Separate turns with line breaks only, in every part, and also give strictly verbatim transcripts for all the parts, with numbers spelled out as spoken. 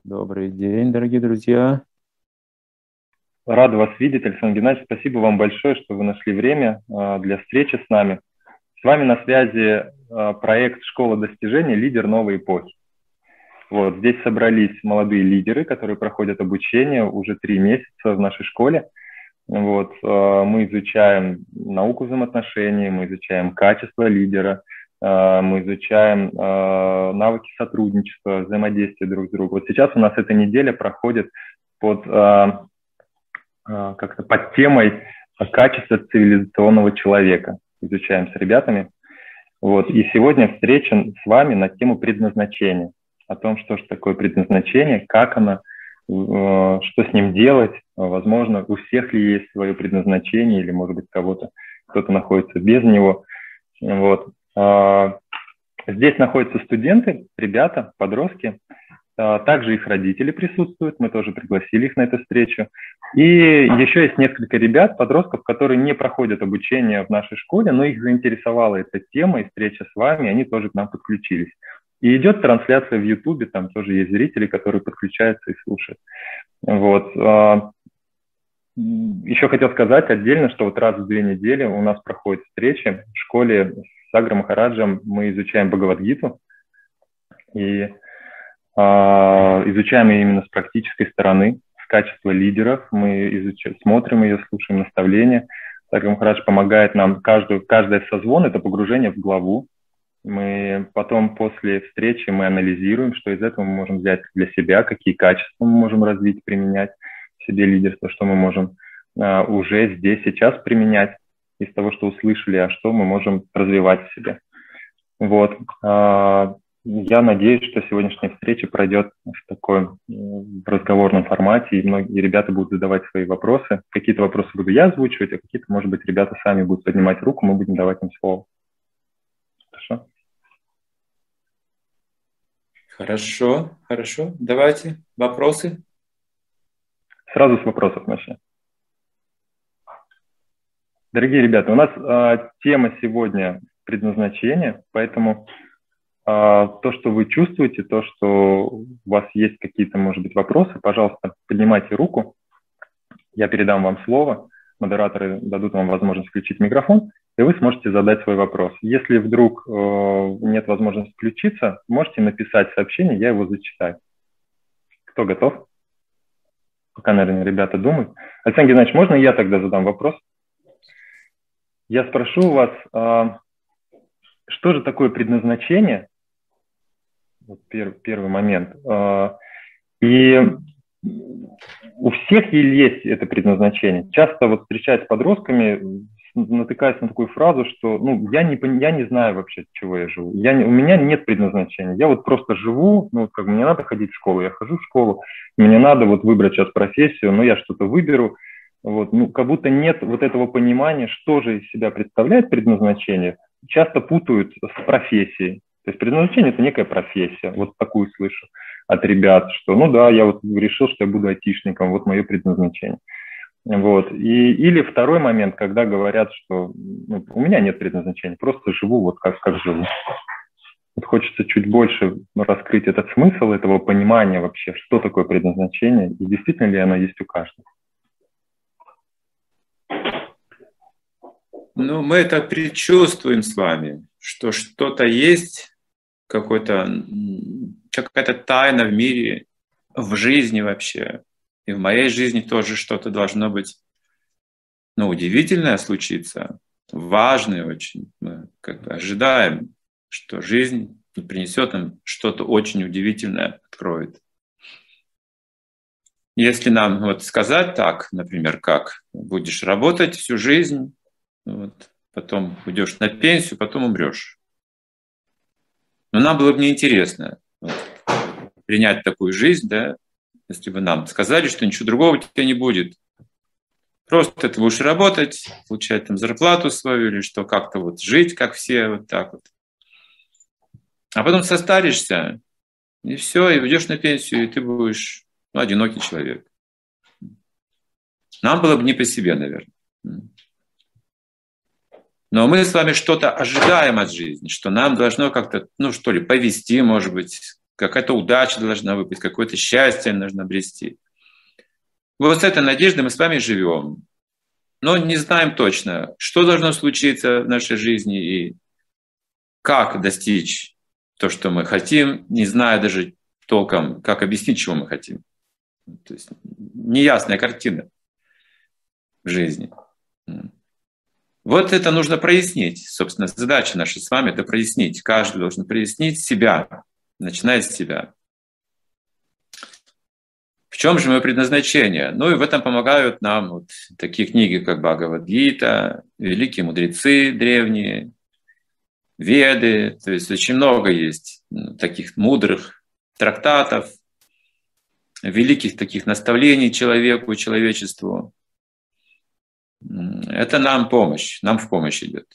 Добрый день, дорогие друзья.
Рад вас видеть, Александр Геннадьевич. Спасибо вам большое, что вы нашли время для встречи с нами. С вами на связи проект «Школа достижений. Лидер новой эпохи». Вот, здесь собрались молодые лидеры, которые проходят обучение уже три месяца в нашей школе. Вот, мы изучаем науку взаимоотношений, мы изучаем качество лидера, мы изучаем навыки сотрудничества, взаимодействия друг с другом. Вот сейчас у нас эта неделя проходит под... как-то под темой качества цивилизационного человека. Изучаем с ребятами. Вот. И сегодня встреча с вами на тему предназначения. О том, что же такое предназначение, как оно, что с ним делать. Возможно, у всех ли есть свое предназначение, или, может быть, кого-то, кто-то находится без него. Вот. Здесь находятся студенты, ребята, подростки. Также их родители присутствуют, мы тоже пригласили их на эту встречу. И еще есть несколько ребят, подростков, которые не проходят обучение в нашей школе, но их заинтересовала эта тема и встреча с вами, они тоже к нам подключились. И идет трансляция в Ютубе, там тоже есть зрители, которые подключаются и слушают. Вот. Еще хотел сказать отдельно, что вот раз в две недели у нас проходят встречи в школе с Агро Махараджем, мы изучаем Бхагавад-гиту. И изучаем ее именно с практической стороны, с качества лидеров. Мы изучаем, смотрим ее, слушаем наставления. Агро Махарадж помогает нам, каждую, каждый созвон – это погружение в главу. Мы потом после встречи мы анализируем, что из этого мы можем взять для себя, какие качества мы можем развить, применять в себе лидерство, что мы можем а, уже здесь, сейчас применять из того, что услышали, а что мы можем развивать в себе. Вот. Я надеюсь, что сегодняшняя встреча пройдет в такой в разговорном формате, и многие ребята будут задавать свои вопросы. Какие-то вопросы буду я озвучивать, а какие-то, может быть, ребята сами будут поднимать руку, мы будем давать им слово. Хорошо?
Хорошо, хорошо. Давайте вопросы.
Сразу с вопросов начнем. Дорогие ребята, у нас э, тема сегодня предназначение, поэтому... То, что вы чувствуете, то, что у вас есть какие-то, может быть, вопросы, пожалуйста, поднимайте руку. Я передам вам слово. Модераторы дадут вам возможность включить микрофон, и вы сможете задать свой вопрос. Если вдруг э, нет возможности включиться, можете написать сообщение, я его зачитаю. Кто готов? Пока, наверное, ребята думают. Александр Геннадьевич, можно я тогда задам вопрос? Я спрошу у вас, э, что же такое предназначение? Вот первый, первый момент. И у всех есть это предназначение. Часто вот встречаясь с подростками, натыкаюсь на такую фразу, что ну, я, не, я не знаю вообще, чего я живу. Я не, у меня нет предназначения. Я вот просто живу, ну, как бы мне надо ходить в школу, я хожу в школу, мне надо вот выбрать сейчас профессию, но я что-то выберу. Вот, ну, как будто нет вот этого понимания, что же из себя представляет предназначение. Часто путают с профессией. То есть предназначение – это некая профессия. Вот такую слышу от ребят, что ну да, я вот решил, что я буду айтишником, вот мое предназначение. Вот. И, или второй момент, когда говорят, что ну, у меня нет предназначения, просто живу вот как, как живу. Вот хочется чуть больше раскрыть этот смысл, этого понимания вообще, что такое предназначение, и действительно ли оно есть у каждого.
Ну, мы это предчувствуем с вами, что что-то есть, какой-то, какая-то тайна в мире, в жизни вообще. И в моей жизни тоже что-то должно быть, ну, удивительное случиться, важное очень. Мы как бы ожидаем, что жизнь принесет нам что-то очень удивительное, откроет. Если нам вот сказать так, например, как будешь работать всю жизнь, вот, потом уйдешь на пенсию, потом умрешь. Но нам было бы неинтересно вот, принять такую жизнь, да, если бы нам сказали, что ничего другого у тебя не будет. Просто ты будешь работать, получать там зарплату свою или что, как-то вот жить, как все, вот так вот. А потом состаришься, и все, и уйдешь на пенсию, и ты будешь ну, одинокий человек. Нам было бы не по себе, наверное. Но мы с вами что-то ожидаем от жизни, что нам должно как-то, ну что ли, повести, может быть, какая-то удача должна выпасть, какое-то счастье нужно обрести. Вот с этой надеждой мы с вами живем. Но не знаем точно, что должно случиться в нашей жизни и как достичь то, что мы хотим, не зная даже толком, как объяснить, чего мы хотим. То есть неясная картина в жизни. Вот это нужно прояснить. Собственно, задача наша с вами – это прояснить. Каждый должен прояснить себя, начиная с себя. В чем же мое предназначение? Ну и в этом помогают нам вот такие книги, как Бхагавад-гита, великие мудрецы древние, Веды. То есть очень много есть таких мудрых трактатов, великих таких наставлений человеку, человечеству. Это нам помощь, нам в помощь идет.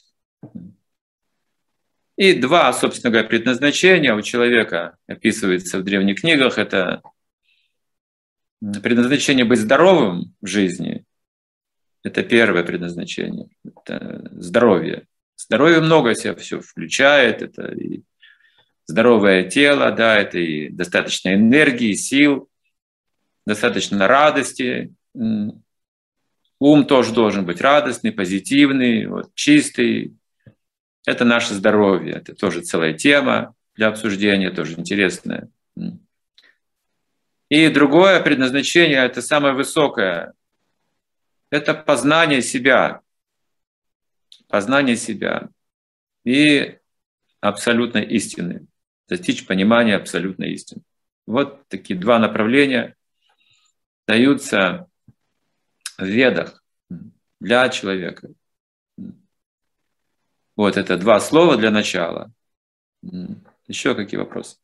И два, собственно говоря, предназначения у человека описывается в древних книгах. Это предназначение быть здоровым в жизни. Это первое предназначение. Это здоровье. Здоровье много себя все включает. Это и здоровое тело, да, это и достаточно энергии, сил, достаточно радости. Ум тоже должен быть радостный, позитивный, вот, чистый. Это наше здоровье. Это тоже целая тема для обсуждения, тоже интересная. И другое предназначение, это самое высокое, это познание себя. Познание себя и абсолютной истины. Достичь понимания абсолютной истины. Вот такие два направления даются в Ведах для человека. Вот это два слова для начала. Еще какие вопросы?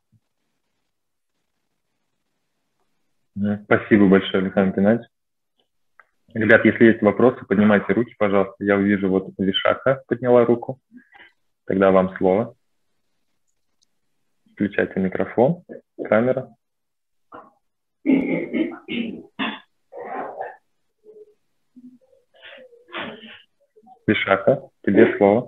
Спасибо большое, Александр Геннадьевич. Ребят, если есть вопросы, поднимайте руки, пожалуйста. Я увижу, вот Вишаха подняла руку. Тогда вам слово. Включайте микрофон, камера. Вишаха, тебе слово.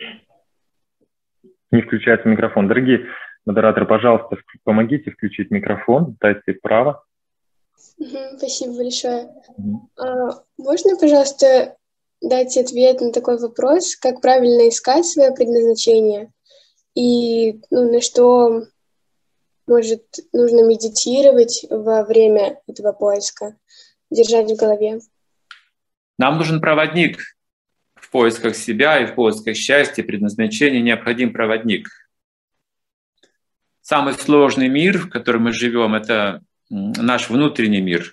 Не включается микрофон. Дорогие модераторы, пожалуйста, помогите включить микрофон, дайте право.
Спасибо большое. Угу. А, можно, пожалуйста, дать ответ на такой вопрос, как правильно искать свое предназначение и ну, на что, может, нужно медитировать во время этого поиска, держать в голове?
Нам нужен проводник. В поисках себя и в поисках счастья, предназначения необходим проводник. Самый сложный мир, в котором мы живем, это наш внутренний мир.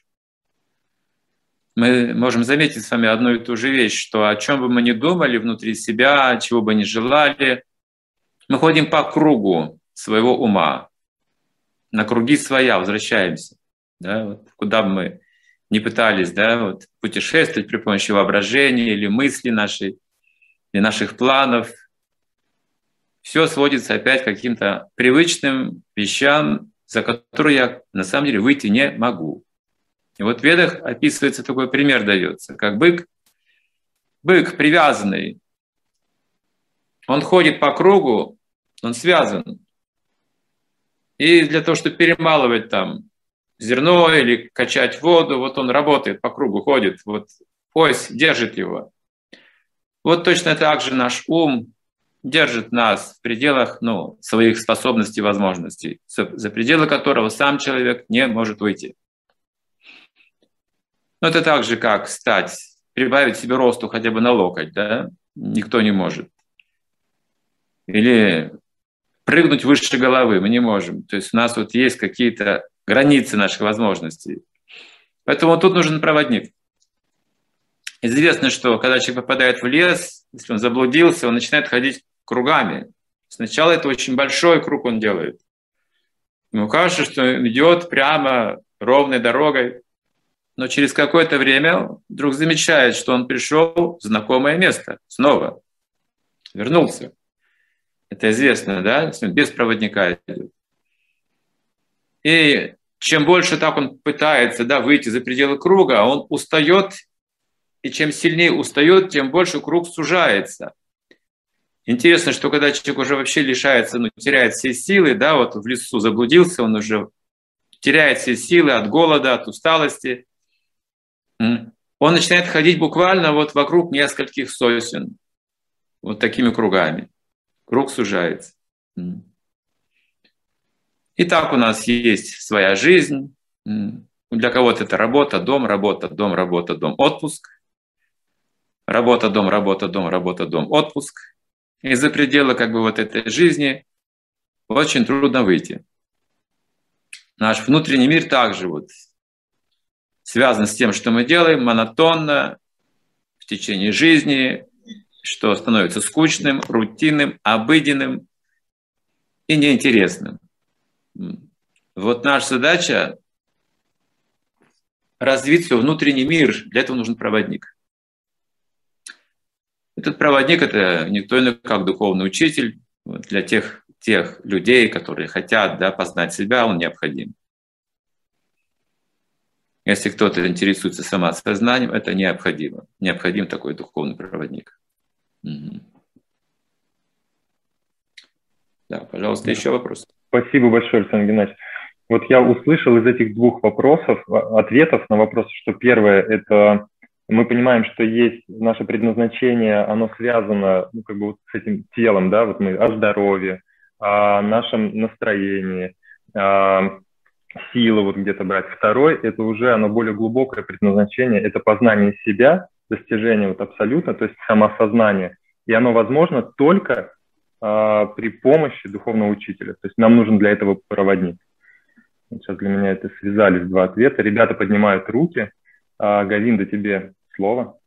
Мы можем заметить с вами одну и ту же вещь, что о чем бы мы ни думали внутри себя, чего бы ни желали, мы ходим по кругу своего ума, на круги своя возвращаемся. Да, вот, куда бы мы не пытались, да, вот, путешествовать при помощи воображения или мысли нашей, или наших планов, все сводится опять к каким-то привычным вещам, за которые я на самом деле выйти не могу. И вот в Ведах описывается такой пример, дается, как бык. Бык привязанный, он ходит по кругу, он связан. И для того, чтобы перемалывать там зерно или качать воду, вот он работает по кругу, ходит, вот ось держит его. Вот точно так же наш ум держит нас в пределах ну, своих способностей и возможностей, за пределы которого сам человек не может выйти. Но это так же, как стать, прибавить себе росту хотя бы на локоть, да? Никто не может. Или прыгнуть выше головы мы не можем. То есть у нас вот есть какие-то границы наших возможностей. Поэтому тут нужен проводник. Известно, что когда человек попадает в лес, если он заблудился, он начинает ходить кругами. Сначала это очень большой круг он делает. Ему кажется, что он идет прямо ровной дорогой, но через какое-то время вдруг замечает, что он пришел в знакомое место снова, вернулся. Это известно, да? Без проводника идет. И чем больше так он пытается да, выйти за пределы круга, он устает, и чем сильнее устает, тем больше круг сужается. Интересно, что когда человек уже вообще лишается, ну, теряет все силы, да, вот в лесу заблудился, он уже теряет все силы от голода, от усталости, он начинает ходить буквально вот вокруг нескольких сосен, вот такими кругами. Круг сужается. И так у нас есть своя жизнь. Для кого-то это работа, дом, работа, дом, работа, дом, отпуск. Работа, дом, работа, дом, работа, дом, отпуск. Из-за предела как бы вот этой жизни очень трудно выйти. Наш внутренний мир также вот связан с тем, что мы делаем монотонно в течение жизни, что становится скучным, рутинным, обыденным и неинтересным. Вот наша задача развить свой внутренний мир. Для этого нужен проводник. Этот проводник – это никто иной, как духовный учитель. Вот для тех, тех людей, которые хотят, да, познать себя, он необходим. Если кто-то интересуется самосознанием, это необходимо. Необходим такой духовный проводник. Угу. Да, пожалуйста, еще вопрос.
Спасибо большое, Александр Геннадьевич. Вот я услышал из этих двух вопросов, ответов на вопросы, что первое – это мы понимаем, что есть наше предназначение, оно связано, ну, как бы вот с этим телом, да, вот мы о здоровье, о нашем настроении, о силы вот где-то брать. Второй – это уже оно более глубокое предназначение, это познание себя, достижение вот абсолютно, то есть самоосознание. И оно возможно только а, при помощи духовного учителя. То есть нам нужен для этого проводник. Сейчас для меня это связались два ответа. Ребята поднимают руки. А, Говинда, тебе слово.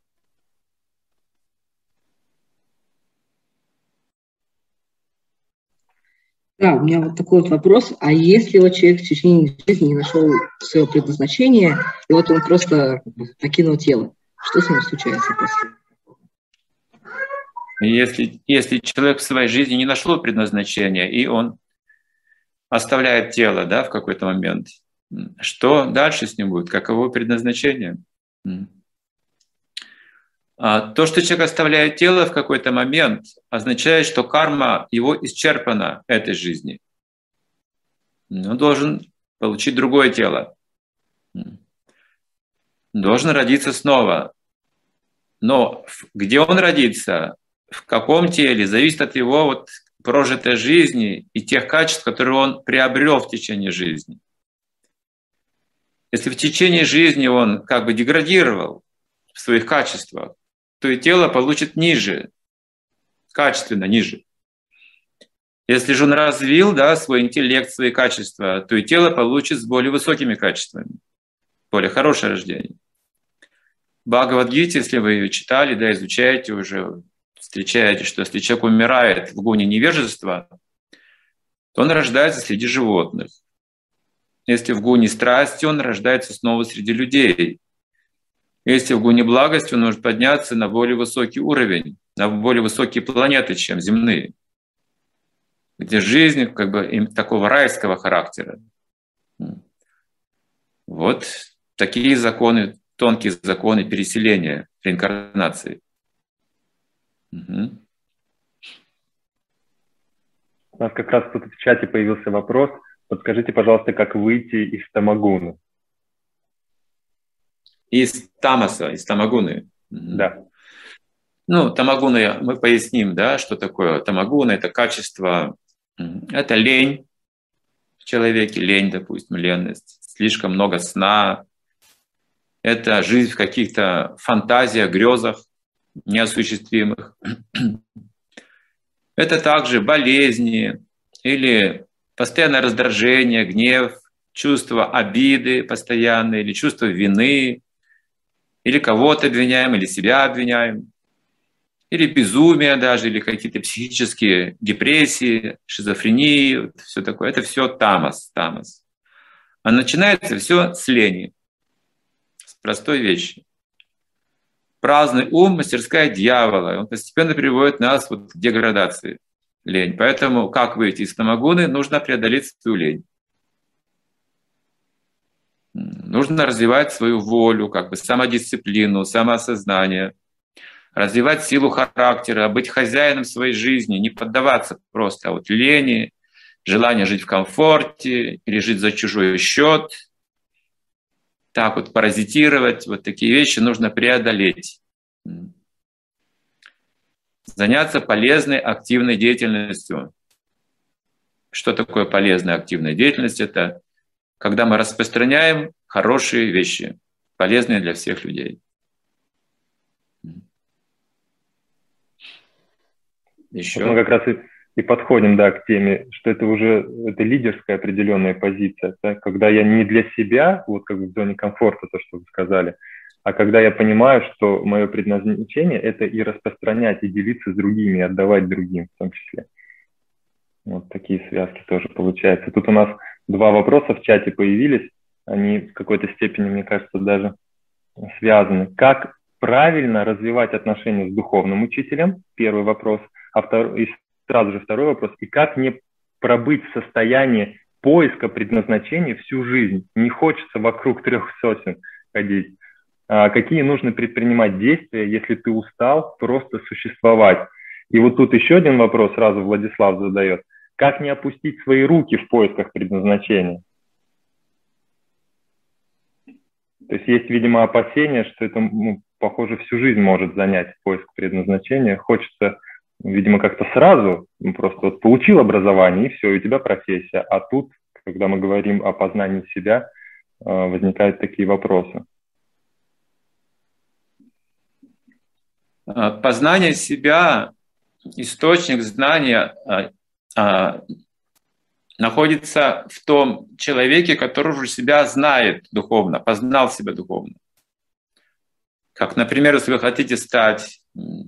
Да, у меня вот такой вот вопрос. А если вот человек в течение жизни не нашел своего предназначения, и вот он просто покинул тело, что с ним случается после?
Если, если человек в своей жизни не нашел предназначения, и он оставляет тело, да, в какой-то момент, что дальше с ним будет? Каково предназначение? А то, что человек оставляет тело в какой-то момент, означает, что карма его исчерпана этой жизни. Он должен получить другое тело. Должен родиться снова. Но где он родится, в каком теле, зависит от его вот прожитой жизни и тех качеств, которые он приобрел в течение жизни. Если в течение жизни он как бы деградировал в своих качествах, то и тело получит ниже, качественно ниже. Если же он развил, да, свой интеллект, свои качества, то и тело получит с более высокими качествами, более хорошее рождение. Бхагавад-гите, если вы ее читали, да, изучаете уже, встречаете, что если человек умирает в гуне невежества, то он рождается среди животных. Если в гуне страсти, он рождается снова среди людей. Если в гуне благости, он может подняться на более высокий уровень, на более высокие планеты, чем земные, где жизнь как бы такого райского характера. Вот такие законы, тонкие законы переселения, реинкарнации. Угу.
У нас как раз тут в чате появился вопрос. Подскажите, пожалуйста, как выйти из тамагуны?
Из тамаса, из тамагуны.
Да.
Ну, тамагуны, мы поясним, да, что такое тамагуна. Это качество, это лень в человеке, лень, допустим, ленность, слишком много сна. Это жизнь в каких-то фантазиях, грезах неосуществимых. Это также болезни или постоянное раздражение, гнев, чувство обиды постоянное или чувство вины, или кого-то обвиняем, или себя обвиняем, или безумие даже, или какие-то психические депрессии, шизофрении, все такое. Это все тамас, тамас. А начинается все с лени, с простой вещи. Праздный ум – мастерская дьявола. Он постепенно приводит нас вот к деградации, лень. Поэтому, как выйти из тамагуны, нужно преодолеть свою лень. Нужно развивать свою волю, как бы самодисциплину, самоосознание. развивать силу характера, быть хозяином своей жизни, не поддаваться просто вот лени, желание жить в комфорте или жить за чужой счет, так вот паразитировать, вот такие вещи нужно преодолеть. Заняться полезной, активной деятельностью. Что такое полезная, активная деятельность? Это когда мы распространяем хорошие вещи, полезные для всех людей. Еще.
Вот мы как раз и, и подходим, да, к теме, что это уже это лидерская определенная позиция, да, когда я не для себя, вот как в зоне комфорта, то, что вы сказали, а когда я понимаю, что мое предназначение – это и распространять, и делиться с другими, и отдавать другим в том числе. Вот такие связки тоже получаются. Тут у нас два вопроса в чате появились, они в какой-то степени, мне кажется, даже связаны. Как правильно развивать отношения с духовным учителем? Первый вопрос. А второй, и сразу же второй вопрос. И как не пробыть в состоянии поиска предназначения всю жизнь? Не хочется вокруг трех сосен ходить. А какие нужно предпринимать действия, если ты устал просто существовать? И вот тут еще один вопрос сразу Владислав задает. Как не опустить свои руки в поисках предназначения? То есть есть, видимо, опасения, что это, ну, похоже, всю жизнь может занять поиск предназначения. Хочется, видимо, как-то сразу, ну, просто вот получил образование, и все, и у тебя профессия. А тут, когда мы говорим о познании себя, возникают такие вопросы.
Познание себя, источник знания находится в том человеке, который уже себя знает духовно, познал себя духовно. Как, например, если вы хотите стать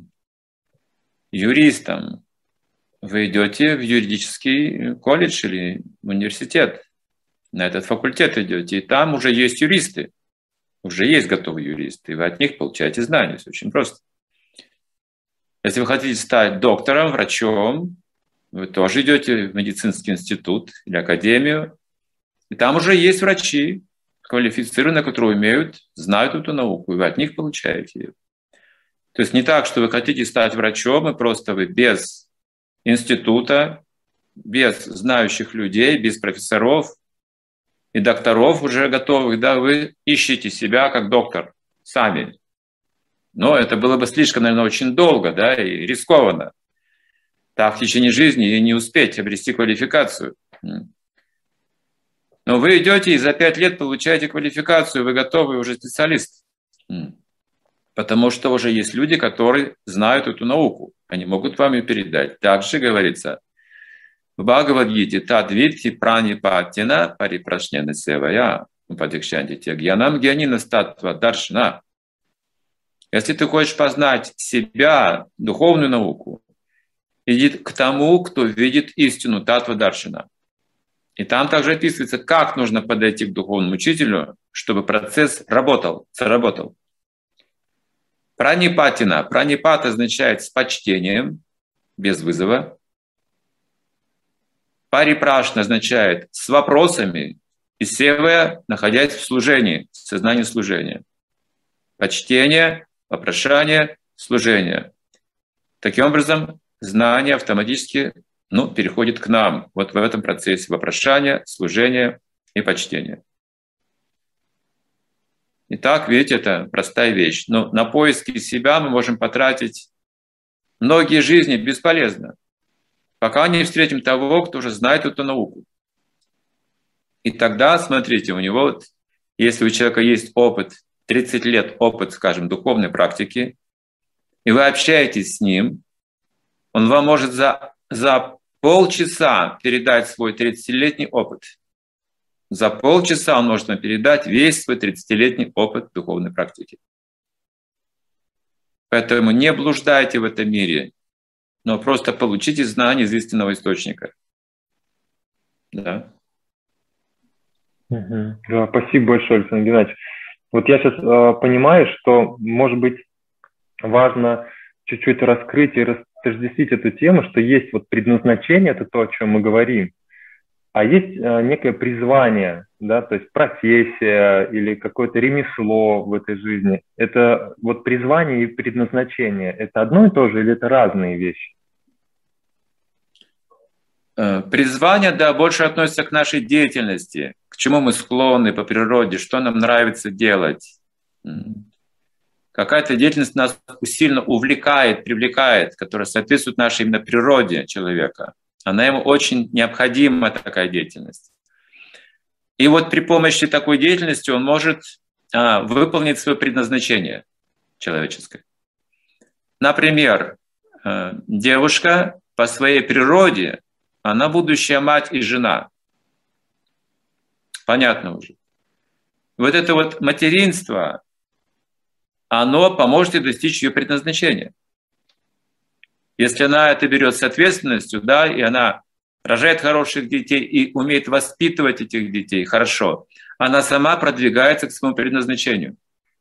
юристом, вы идете в юридический колледж или в университет, на этот факультет идете, и там уже есть юристы, уже есть готовые юристы, и вы от них получаете знания. Все очень просто. Если вы хотите стать доктором, врачом, вы тоже идете в медицинский институт или академию, и там уже есть врачи, квалифицированные, которые умеют, знают эту науку, и вы от них получаете ее. То есть не так, что вы хотите стать врачом, и просто вы без института, без знающих людей, без профессоров и докторов уже готовых, да, вы ищете себя как доктор сами. Но это было бы слишком, наверное, очень долго, да, и рискованно. Так в течение жизни и не успеть обрести квалификацию. Но вы идете и за пять лет получаете квалификацию, вы готовы уже специалист. Потому что уже есть люди, которые знают эту науку. Они могут вам ее передать. Также говорится в Бхагавад-гите «Тадвитти пранипаттина парипрашнена севая упадикшанти тягьянам гьянина статтва даршана». Если ты хочешь познать себя, духовную науку, иди к тому, кто видит истину, татва даршана. И там также описывается, как нужно подойти к духовному учителю, чтобы процесс работал, сработал. Пранипатина. Пранипат означает с почтением, без вызова. Парипрашна означает с вопросами, и севая, находясь в служении, в сознании служения. Почтение, вопрошание, служение. Таким образом, знание автоматически ну, переходит к нам вот в этом процессе вопрошания, служения и почтения. Итак, видите, это простая вещь. Но на поиски себя мы можем потратить многие жизни бесполезно, пока не встретим того, кто уже знает эту науку. И тогда, смотрите, у него, вот, если у человека есть опыт, тридцать лет опыт, скажем, духовной практики, и вы общаетесь с ним, он вам может за, за полчаса передать свой тридцатилетний опыт. За полчаса он может вам передать весь свой тридцатилетний опыт духовной практики. Поэтому не блуждайте в этом мире, но просто получите знания из истинного источника. Да.
Угу. Да, спасибо большое, Александр Геннадьевич. Вот я сейчас э, понимаю, что, может быть, важно чуть-чуть раскрыть и растождествить эту тему, что есть вот предназначение, это то, о чем мы говорим. а есть э, некое призвание, да, то есть профессия или какое-то ремесло в этой жизни. Это вот призвание и предназначение, это одно и то же или это разные вещи?
Призвание, да, больше относится к нашей деятельности, к чему мы склонны по природе, что нам нравится делать. Какая-то деятельность нас сильно увлекает, привлекает, которая соответствует нашей именно природе человека. Она ему очень необходима, такая деятельность. И вот при помощи такой деятельности он может а, выполнить свое предназначение человеческое. Например, а, девушка по своей природе, она будущая мать и жена. Понятно уже. Вот это вот материнство, оно поможет ей достичь ее предназначения. Если она это берет с ответственностью, да, и она рожает хороших детей и умеет воспитывать этих детей хорошо, она сама продвигается к своему предназначению.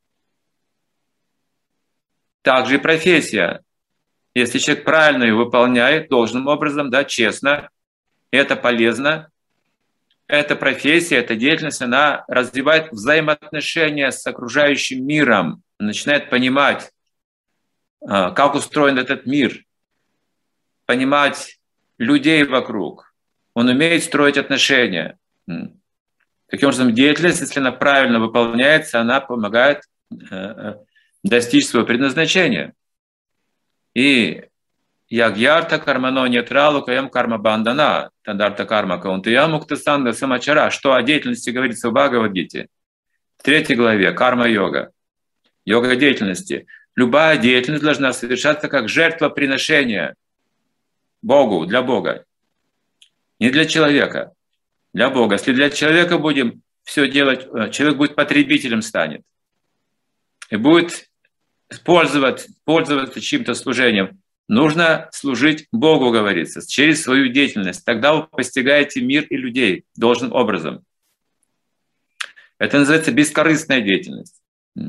Также и профессия. Если человек правильно ее выполняет, должным образом, да, честно, это полезно, эта профессия, эта деятельность, она развивает взаимоотношения с окружающим миром, начинает понимать, как устроен этот мир, понимать людей вокруг. Он умеет строить отношения. Таким образом, деятельность, если она правильно выполняется, она помогает достичь своего предназначения. И ягьярта кармано нетралу каям карма бандана, тандарта карма каунтия муктасанга самачара, что о деятельности говорится в Бхагавад-гите. В третьей главе карма-йога. Йога деятельности. Любая деятельность должна совершаться как жертвоприношение Богу, для Бога. Не для человека, для Бога. Если для человека будем все делать, человек будет потребителем станет. И будет пользоваться, пользоваться чьим-то служением. Нужно служить Богу, говорится, через свою деятельность. Тогда вы постигаете мир и людей должным образом. Это называется бескорыстная деятельность.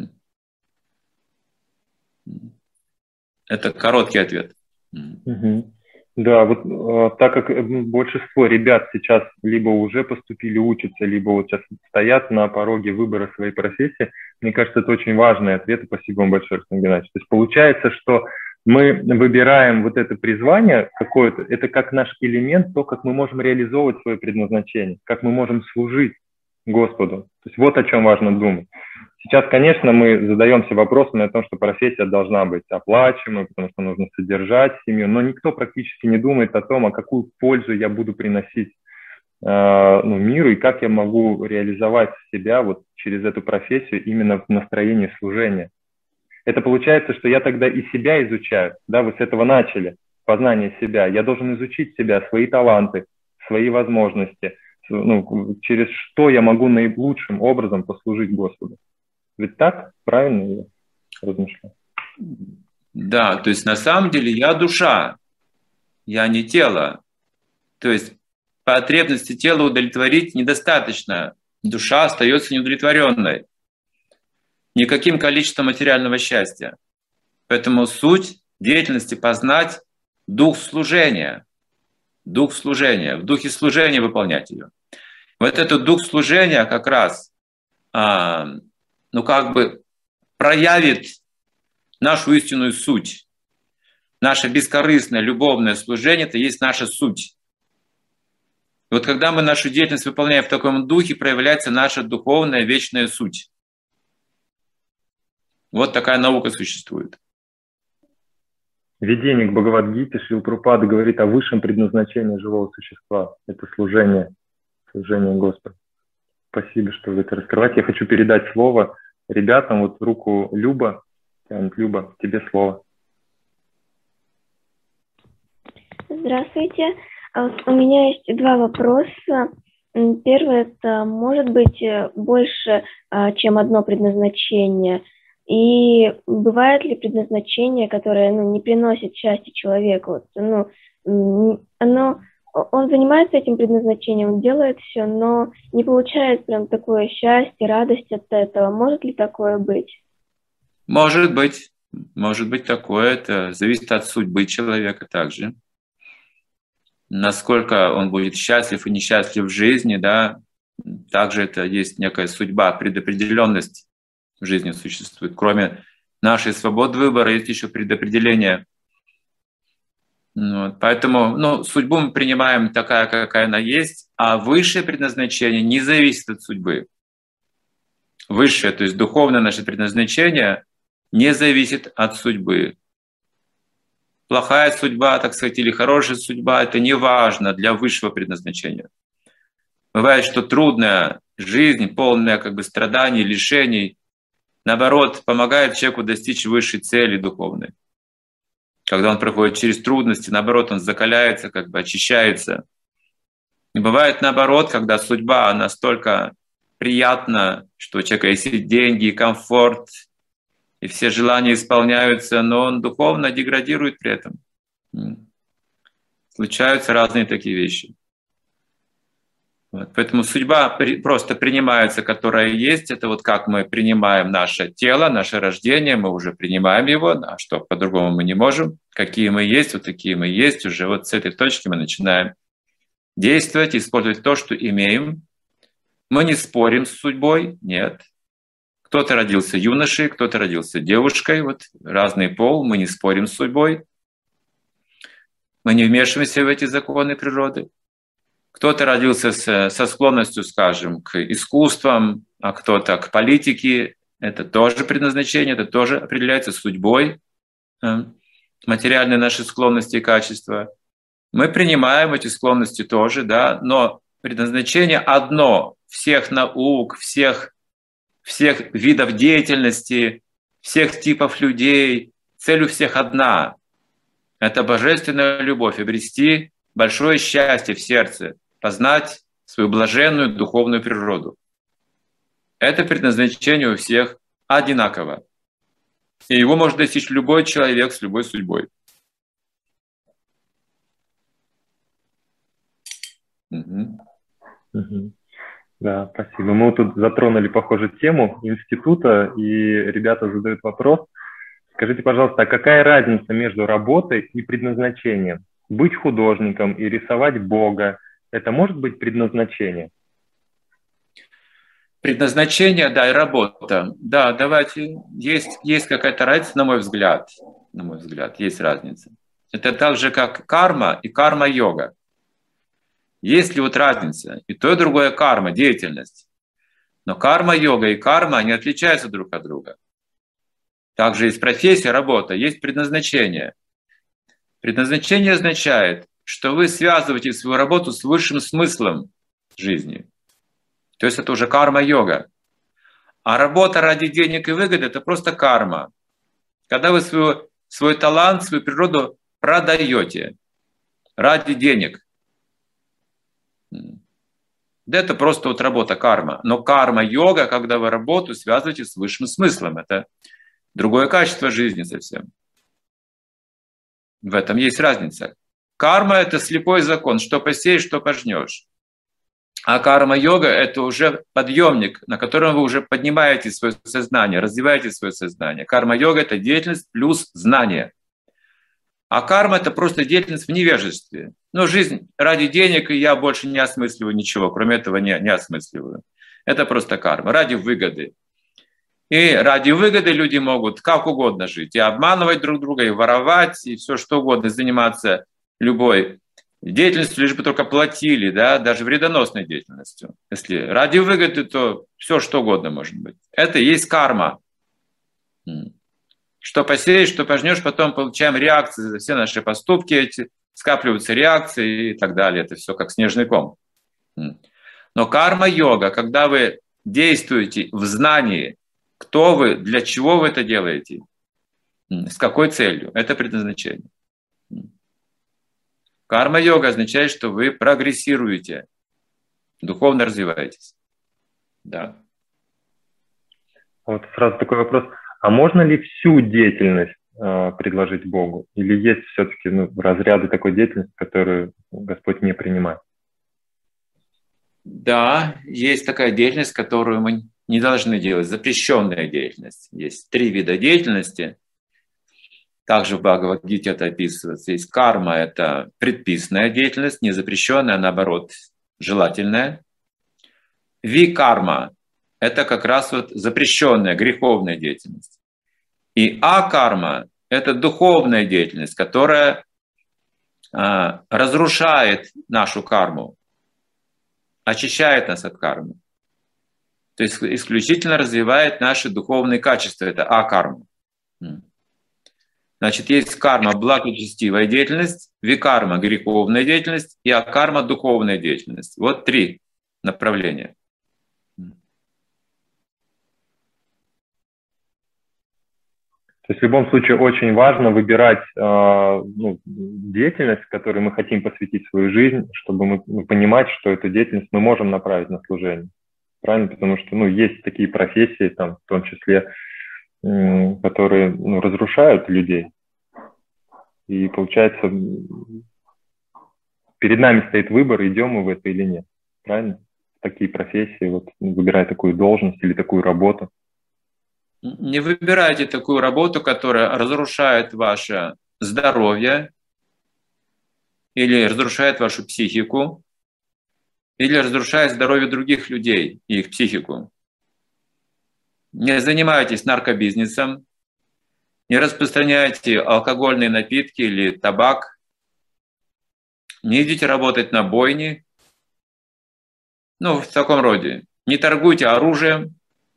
Это короткий ответ.
Угу. Да, вот э, так как большинство ребят сейчас либо уже поступили, учатся, либо вот сейчас стоят на пороге выбора своей профессии, мне кажется, это очень важный ответ, и спасибо вам большое, Рустам Геннадьевич. То есть получается, что мы выбираем вот это призвание какое-то, это как наш элемент, то, как мы можем реализовывать свое предназначение, как мы можем служить Господу. То есть вот о чем важно думать. Сейчас, конечно, мы задаемся вопросами о том, что профессия должна быть оплачиваемой, потому что нужно содержать семью, но никто практически не думает о том, а какую пользу я буду приносить э, ну, миру и как я могу реализовать себя вот через эту профессию именно в настроении служения. Это получается, что я тогда и себя изучаю, да, вы с этого начали, познание себя. Я должен изучить себя, свои таланты, свои возможности, ну, через что я могу наилучшим образом послужить Господу. Ведь так? Правильно я размышляю?
Да, то есть на самом деле я душа, я не тело. То есть потребности тела удовлетворить недостаточно. Душа остается неудовлетворенной никаким количеством материального счастья. Поэтому суть деятельности познать дух служения. Дух служения. В духе служения выполнять ее. Вот этот дух служения как раз а, ну как бы проявит нашу истинную суть. Наше бескорыстное, любовное служение – это есть наша суть. И вот когда мы нашу деятельность выполняем в таком духе, проявляется наша духовная вечная суть. Вот такая наука существует.
Введение к Бхагавад-гите Шрила Прабхупада говорит о высшем предназначении живого существа. Это служение, служение Господу. Спасибо, что вы это раскрываете. Я хочу передать слово ребятам. Вот руку Люба. Люба, тебе слово.
Здравствуйте. У меня есть два вопроса. Первый – это, может быть, больше, чем одно предназначение. И бывает ли предназначение, которое ну, не приносит счастья человеку? Вот, ну, оно, он занимается этим предназначением, он делает все, но не получает прям такое счастье, радость от этого. Может ли такое быть?
Может быть. Может быть такое. Это зависит от судьбы человека также. насколько он будет счастлив и несчастлив в жизни, да, также это есть некая судьба, предопределенность в жизни существует. Кроме нашей свободы выбора есть еще предопределение. Вот, поэтому ну, судьбу мы принимаем такая, какая она есть, а высшее предназначение не зависит от судьбы. Высшее, то есть духовное наше предназначение не зависит от судьбы. Плохая судьба, так сказать, или хорошая судьба – это не важно для высшего предназначения. Бывает, что трудная жизнь, полная как бы страданий, лишений, наоборот, помогает человеку достичь высшей цели духовной. Когда он проходит через трудности, наоборот, он закаляется, как бы очищается. И бывает наоборот, когда судьба настолько приятна, что у человека есть и деньги, и комфорт, и все желания исполняются, но он духовно деградирует при этом. Случаются разные такие вещи. Вот. Поэтому судьба просто принимается, которая есть. Это вот как мы принимаем наше тело, наше рождение, мы уже принимаем его, а что по-другому мы не можем. Какие мы есть, вот такие мы есть. Уже вот с этой точки мы начинаем действовать, использовать то, что имеем. Мы не спорим с судьбой, нет. Кто-то родился юношей, кто-то родился девушкой, вот разный пол, мы не спорим с судьбой. Мы не вмешиваемся в эти законы природы. Кто-то родился с, со склонностью, скажем, к искусствам, а кто-то к политике. Это тоже предназначение, это тоже определяется судьбой, материальные наши склонности и качества. Мы принимаем эти склонности тоже, да, но предназначение одно всех наук, всех, всех видов деятельности, всех типов людей, цель у всех одна. Это божественная любовь, обрести большое счастье в сердце, познать свою блаженную духовную природу. Это предназначение у всех одинаково. И его может достичь любой человек с любой судьбой. Угу.
Угу. Да, спасибо. Мы тут затронули, похоже, тему института, и ребята задают вопрос. Скажите, пожалуйста, а какая разница между работой и предназначением? Быть художником и рисовать Бога – это может быть предназначение?
Предназначение, да, и работа. Да, давайте. Есть, есть какая-то разница, на мой взгляд. На мой взгляд, есть разница. Это так же, как карма и карма-йога. Есть ли вот разница? И то, и другое карма, деятельность. Но карма-йога и карма, они отличаются друг от друга. Также есть профессия, работа, есть предназначение. Предназначение означает, что вы связываете свою работу с высшим смыслом жизни. То есть это уже карма-йога. А работа ради денег и выгоды – это просто карма. Когда вы свою, свой талант, свою природу продаете ради денег. Да, это просто вот работа, карма. Но карма-йога, когда вы работу связываете с высшим смыслом. Это другое качество жизни совсем. В этом есть разница. Карма – это слепой закон. Что посеешь, что пожнешь. А карма-йога – это уже подъемник, на котором вы уже поднимаете свое сознание, развиваете свое сознание. Карма-йога – это деятельность плюс знание. А карма – это просто деятельность в невежестве. Ну, жизнь ради денег, и я больше не осмысливаю ничего, кроме этого не, не осмысливаю. Это просто карма, ради выгоды. И ради выгоды люди могут как угодно жить. И обманывать друг друга, и воровать, и все что угодно, заниматься любой деятельностью, лишь бы только платили, да, даже вредоносной деятельностью. Если ради выгоды, то все что угодно может быть. Это и есть карма. Что посеешь, что пожнешь, потом получаем реакции за все наши поступки, эти, скапливаются реакции и так далее. Это все как снежный ком. Но карма-йога, когда вы действуете в знании, кто вы, для чего вы это делаете, с какой целью, это предназначение. Карма-йога означает, что вы прогрессируете, духовно развиваетесь. Да.
Вот сразу такой вопрос. А можно ли всю деятельность э, предложить Богу? Или есть все-таки ну, разряды такой деятельности, которую Господь не принимает?
Да, есть такая деятельность, которую мы не должны делать. Запрещенная деятельность. Есть три вида деятельности, Также в Бхагавад-гите это описывается. Есть карма – это предписанная деятельность, не запрещенная, а наоборот, желательная. Ви-карма – это как раз вот запрещенная, греховная деятельность. И а-карма – это духовная деятельность, которая а, разрушает нашу карму, очищает нас от кармы. То есть исключительно развивает наши духовные качества. Это а-карма. Значит, есть карма – благочестивая деятельность, викарма – греховная деятельность и акарма – духовная деятельность. Вот три направления.
То есть в любом случае очень важно выбирать э, ну, деятельность, которой мы хотим посвятить свою жизнь, чтобы мы понимать, что эту деятельность мы можем направить на служение. Правильно? Потому что ну, есть такие профессии, там, в том числе, э, которые ну, разрушают людей. И получается, перед нами стоит выбор, идем мы в это или нет. Правильно? Такие профессии, вот, выбирая такую должность или такую работу.
Не выбирайте такую работу, которая разрушает ваше здоровье или разрушает вашу психику, или разрушает здоровье других людей и их психику. Не занимайтесь наркобизнесом, не распространяйте алкогольные напитки или табак, не идите работать на бойне, ну, в таком роде. Не торгуйте оружием.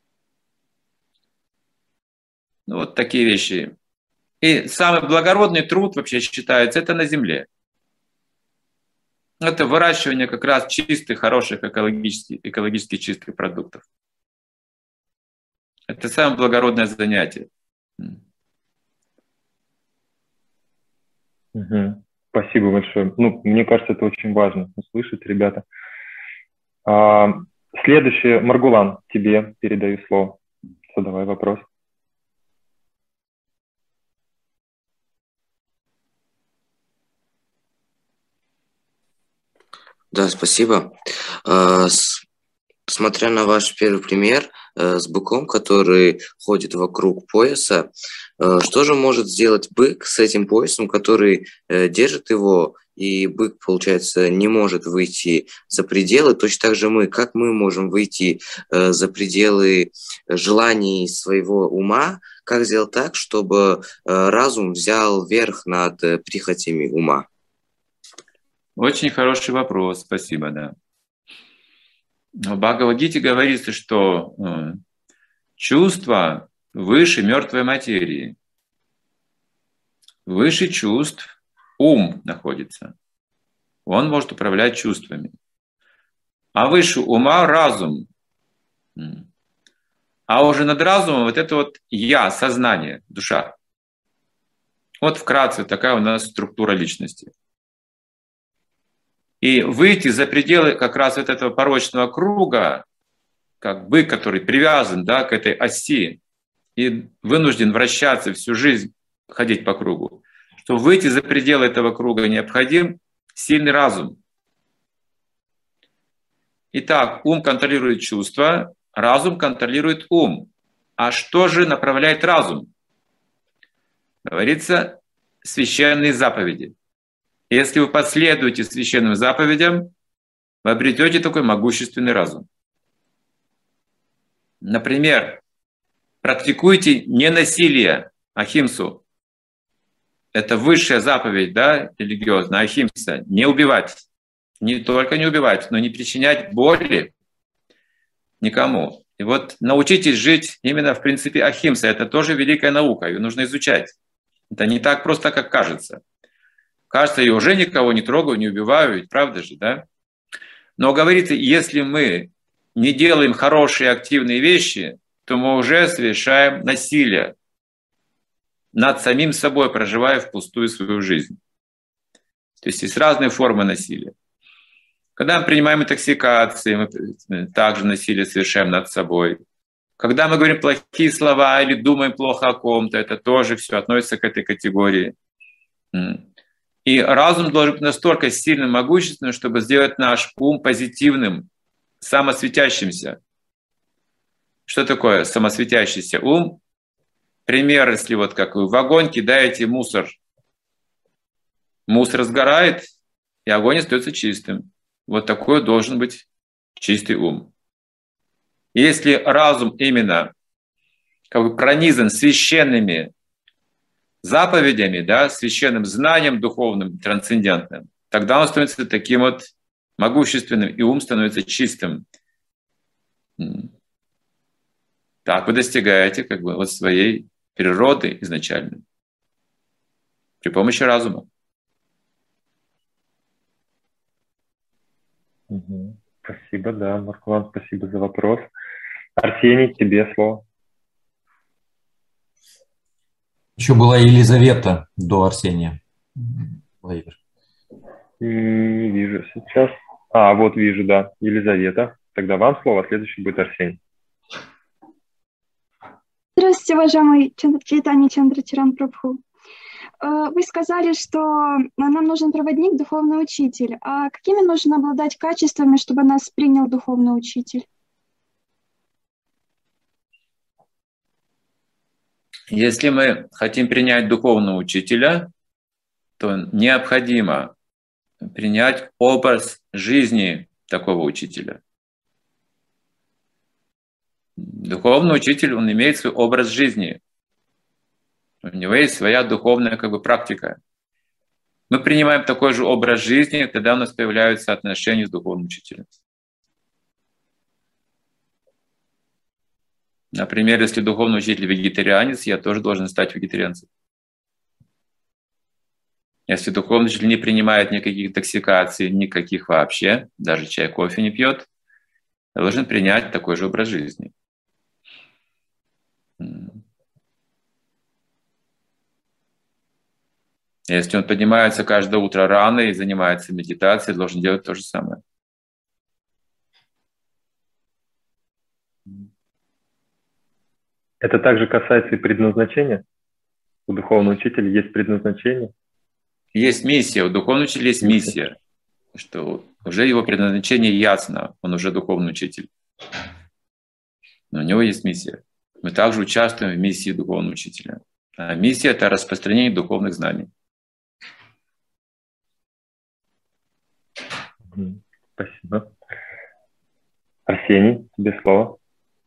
Ну, вот такие вещи. И самый благородный труд вообще считается, это на земле. Это выращивание как раз чистых, хороших, экологически, экологически чистых продуктов. Это самое благородное занятие.
Угу. Спасибо большое. Ну, мне кажется, это очень важно услышать, ребята. А, следующее, Маргулан, тебе передаю слово. Задавай вопрос.
Да, спасибо. Смотря на ваш первый пример с быком, который ходит вокруг пояса, что же может сделать бык с этим поясом, который держит его, и бык, получается, не может выйти за пределы? Точно так же мы, как мы можем выйти за пределы желаний своего ума, как сделать так, чтобы разум взял верх над прихотями ума?
Очень хороший вопрос, спасибо, да. В Бхагавад-гите говорится, что э, чувство выше мертвой материи. Выше чувств ум находится. Он может управлять чувствами. А выше ума разум. А уже над разумом вот это вот я, сознание, душа. Вот вкратце такая у нас структура личности. И выйти за пределы как раз вот этого порочного круга, как бык, который привязан, да, к этой оси и вынужден вращаться всю жизнь, ходить по кругу. Чтобы выйти за пределы этого круга, необходим сильный разум. Итак, ум контролирует чувства, разум контролирует ум. А что же направляет разум? Говорится, священные заповеди. Если вы последуете священным заповедям, вы обретете такой могущественный разум. Например, практикуйте ненасилие, ахимсу. Это высшая заповедь, да, религиозная, ахимса. Не убивать. Не только не убивать, но не причинять боли никому. И вот научитесь жить именно в принципе ахимса. Это тоже великая наука, ее нужно изучать. Это не так просто, как кажется. Кажется, я уже никого не трогаю, не убиваю, ведь правда же, да? Но говорится, если мы не делаем хорошие активные вещи, то мы уже совершаем насилие над самим собой, проживая впустую свою жизнь. То есть есть разные формы насилия. Когда мы принимаем интоксикации, мы также насилие совершаем над собой. Когда мы говорим плохие слова или думаем плохо о ком-то, это тоже все относится к этой категории. И разум должен быть настолько сильным, могущественным, чтобы сделать наш ум позитивным, самосветящимся. Что такое самосветящийся ум? пример, если вот как вы в огонь кидаете мусор, мусор сгорает, и огонь остается чистым. Вот такой должен быть чистый ум. Если разум именно как бы пронизан священными заповедями, да, священным знанием духовным, трансцендентным, тогда он становится таким вот могущественным, и ум становится чистым. Так вы достигаете как бы вот своей природы изначальной при помощи разума.
Угу. Спасибо, да, Маркулан, спасибо за вопрос. Арсений, тебе слово.
Еще была Елизавета до Арсения. Владимир.
Не вижу сейчас. А, вот вижу, да, Елизавета. Тогда вам слово, а следующий будет Арсений.
Здравствуйте, уважаемый Чайтанья Чандрачаран Прабху. Вы сказали, что нам нужен проводник, духовный учитель. А какими нужно обладать качествами, чтобы нас принял духовный учитель?
Если мы хотим принять духовного учителя, то необходимо принять образ жизни такого учителя. Духовный учитель, он имеет свой образ жизни. У него есть своя духовная как бы практика. Мы принимаем такой же образ жизни, когда у нас появляются отношения с духовным учителем. Например, если духовный учитель вегетарианец, я тоже должен стать вегетарианцем. Если духовный учитель не принимает никаких токсикаций, никаких вообще, даже чай, кофе не пьет, я должен принять такой же образ жизни. Если он поднимается каждое утро рано и занимается медитацией, должен делать то же самое.
Это также касается и предназначения? У духовного учителя есть предназначение?
Есть миссия. У духовного учителя есть миссия. Что уже его предназначение ясно. Он уже духовный учитель. Но у него есть миссия. Мы также участвуем в миссии духовного учителя. А миссия – это распространение духовных знаний.
Спасибо. Арсений, тебе слово.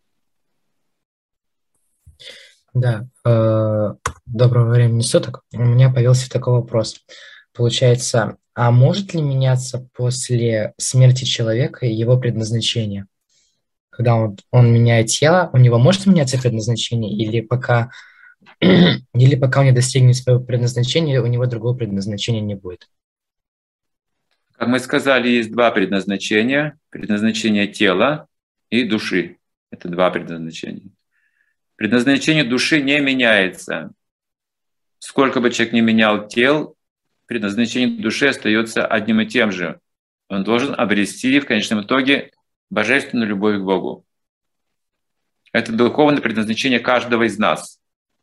Да, э, доброго времени суток. У меня появился такой вопрос. Получается, а может ли меняться после смерти человека его предназначение? Когда он, он меняет тело, у него может меняться предназначение, или пока, или пока он не достигнет своего предназначения, у него другого предназначения не будет?
Как мы сказали, есть два предназначения. Предназначение тела и души. Это два предназначения. Предназначение души не меняется. Сколько бы человек ни менял тел, предназначение души остается одним и тем же. Он должен обрести в конечном итоге божественную любовь к Богу. Это духовное предназначение каждого из нас.